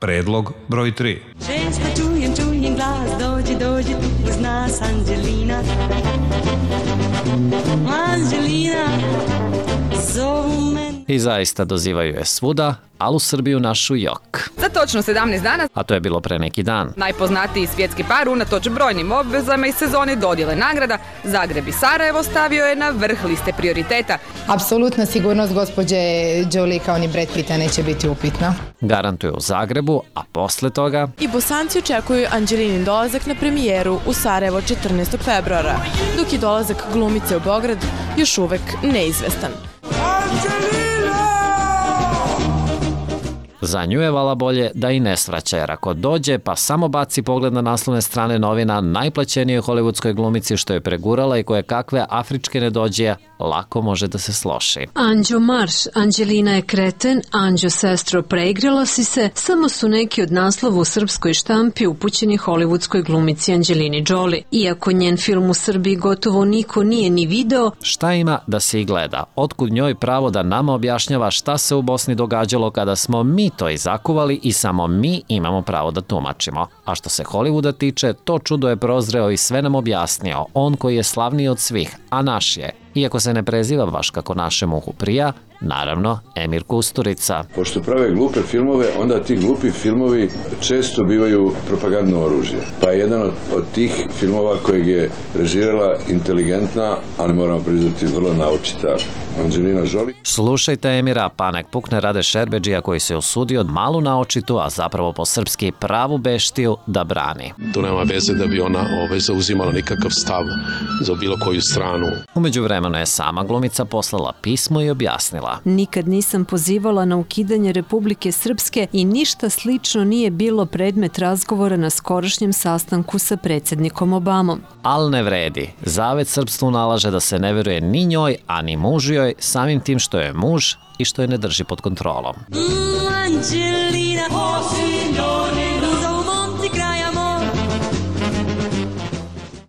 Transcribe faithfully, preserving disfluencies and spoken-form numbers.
Predlog broj tri. Često čujem, čujem glas, dođi, dođi tu uz nas, Anđelina. Anđelina, zovu mene. I zaista dozivaju je svuda, ali u Srbiju našu jok. Za točno sedamnaest dana, A to je bilo pre neki dan. najpoznatiji svjetski par unatoč brojnim obvezama iz sezone dodjele nagrada, Zagreb i Sarajevo stavio je na vrh liste prioriteta. Apsolutna sigurnost gospođe Jolie kao ni Brad Pitta neće biti upitna. Garantuje u Zagrebu, a posle toga I Bosanci očekuju Anđelinin dolazak na premijeru u Sarajevo četrnaestog februara, dok je dolazak glumice u Beograd još uvek neizvestan. za nju je vala bolje da i ne svraća, jer ako dođe pa samo baci pogled na naslovne strane novina najplaćenijoj hollywoodskoj glumici što je pregurala i koje kakve afričke nedođija, lako može da se sloši. Anđo marš, Anđelina je kreten, Anđo sestro preigrala si se, samo su neki od naslova u srpskoj štampi upućeni hollywoodskoj glumici Anđelini Jolie. Iako njen film u Srbiji gotovo niko nije ni video, šta ima da se i gleda? Otkud njoj pravo da nama objašnjava šta se u Bosni događalo kada smo mi to i zakuvali i samo mi imamo pravo da tumačimo? A što se Hollywooda tiče, to čudo je prozreo i sve nam objasnio, on koji je slavniji od svih, a naš je. Iako se ne preziva baš kako našem uhu prija, naravno, Emir Kusturica. Pošto prave glupe filmove, onda ti glupi filmovi često bivaju propagandno oružje. Pa je jedan od, od tih filmova kojeg je režirala inteligentna, ali moramo priznati vrlo naučita Anđelina Jolie. Slušajte Emira, pa nek pukne Rade Šerbedžija koji se usudio malu naočitu, a zapravo po srpski pravu beštiju da brani. To nema veze da bi ona ove, zauzimala nikakav stav za bilo koju stranu. Umeđu vremena je sama glumica poslala pismo i objasnila. nikad nisam pozivala na ukidanje Republike Srpske i ništa slično nije bilo predmet razgovora na skorašnjem sastanku sa predsjednikom Obamom. Al ne vredi. Zavet srpstvu nalaže da se ne veruje ni njoj, a ni mužu joj, samim tim što je muž i što je ne drži pod kontrolom. Mm, Anđelina,